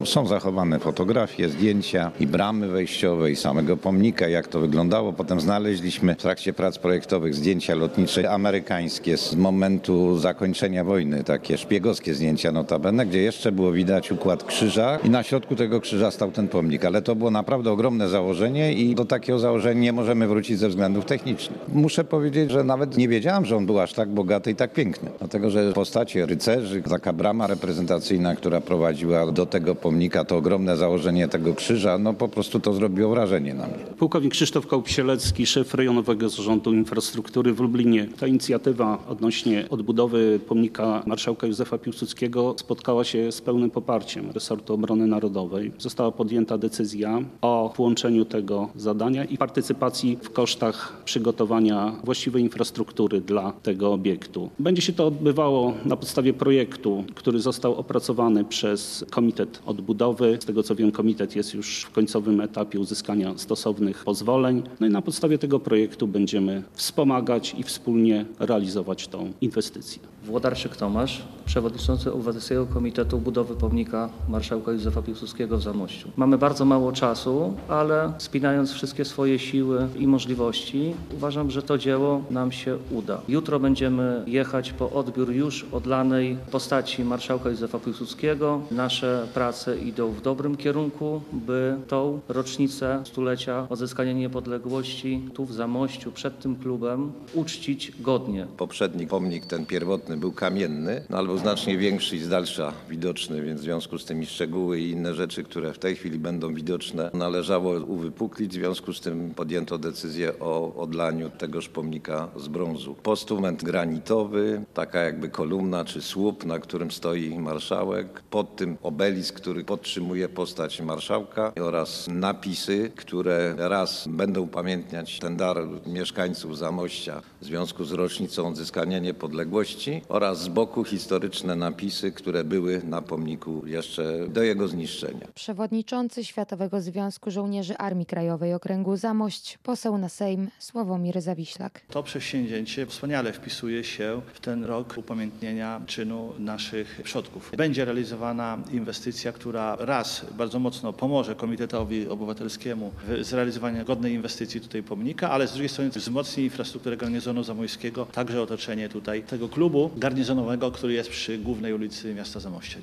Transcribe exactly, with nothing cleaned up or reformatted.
Są zachowane fotografie, zdjęcia i bramy wejściowej, i samego pomnika, jak to wyglądało. Potem znaleźliśmy w trakcie prac projektowych zdjęcia lotnicze amerykańskie z momentu zakończenia wojny, takie szpiegowskie zdjęcia notabene, gdzie jeszcze było widać układ krzyża i na środku tego krzyża stał ten pomnik. Ale to było naprawdę ogromne założenie i do takiego założenia nie możemy wrócić ze względów technicznych. Muszę powiedzieć, że nawet nie wiedziałam, że on był aż tak bogaty i tak piękny. Dlatego, że postacie rycerzy, taka brama reprezentacyjna, która prowadziła do tego pomnika, to ogromne założenie tego krzyża, no po prostu to zrobiło wrażenie na mnie. Pułkownik Krzysztof Kołp-Sielecki, szef Rejonowego Zarządu Infrastruktury w Lublinie. Ta inicjatywa odnośnie odbudowy pomnika marszałka Józefa Piłsudskiego spotkała się z pełnym poparciem resortu obrony narodowej. Została podjęta decyzja o włączeniu tego zadania i partycypacji w kosztach przygotowania właściwej infrastruktury dla tego obiektu. Będzie się to odbywało na podstawie projektu, który został opracowany przez Komitet Odbudowy. Z tego co wiem, komitet jest już w końcowym etapie uzyskania stosownych pozwoleń. No i na podstawie tego projektu będziemy wspomagać i wspólnie realizować tą inwestycję. Włodarczyk Tomasz, przewodniczący Obywatelskiego Komitetu Budowy Pomnika Marszałka Józefa Piłsudskiego w Zamościu. Mamy bardzo mało czasu, ale spinając wszystkie swoje siły i możliwości, uważam, że to dzieło nam się uda. Jutro będziemy jechać po odbiór już odlanej postaci marszałka Józefa Piłsudskiego. Nasze prace idą w dobrym kierunku, by tą rocznicę stulecia odzyskania niepodległości tu w Zamościu przed tym klubem uczcić godnie. Poprzedni pomnik, ten pierwotny, był kamienny, no ale był znacznie większy i z dalsza widoczny, więc w związku z tymi szczegóły i inne rzeczy, które w tej chwili będą widoczne, należało uwypuklić. W związku z tym podjęto decyzję o odlaniu tegoż pomnika z brązu. Postument granitowy, taka jakby kolumna czy słup, na którym stoi marszałek. Pod tym obelisk, który podtrzymuje postać marszałka oraz napisy, które raz będą upamiętniać ten dar mieszkańców Zamościa w związku z rocznicą odzyskania niepodległości oraz z boku historyczne napisy, które były na pomniku jeszcze do jego zniszczenia. Przewodniczący Światowego Związku Żołnierzy Armii Krajowej Okręgu Zamość, poseł na Sejm Sławomir Zawiślak. To przedsięwzięcie wspaniale wpisuje się w ten rok upamiętnienia czynu naszych przodków. Będzie realizowana inwestycja, która raz bardzo mocno pomoże Komitetowi Obywatelskiemu w zrealizowaniu godnej inwestycji tutaj pomnika, ale z drugiej strony wzmocni infrastrukturę garnizonu zamojskiego, także otoczenie tutaj tego klubu garnizonowego, który jest przy głównej ulicy miasta Zamościa.